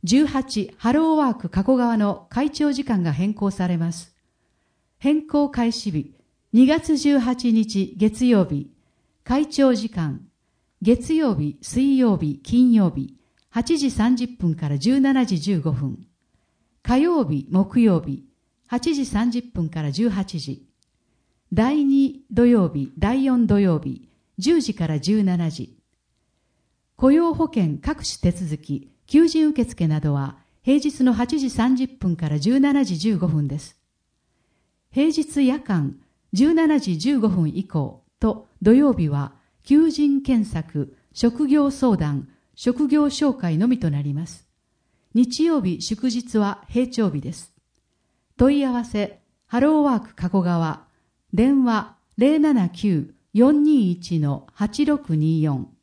18ハローワーク加古川の会長時間が変更されます。変更開始日、2月18日月曜日、会長時間、月曜日、水曜日、金曜日、8時30分から17時15分。火曜日、木曜日、8時30分から18時。第2土曜日、第4土曜日、10時から17時。雇用保険各種手続き、求人受付などは平日の8時30分から17時15分です。平日夜間17時15分以降と土曜日は求人検索、職業相談、職業紹介のみとなります。日曜日祝日は平常日です。問い合わせ、ハローワーク加古川、電話 079-421-8624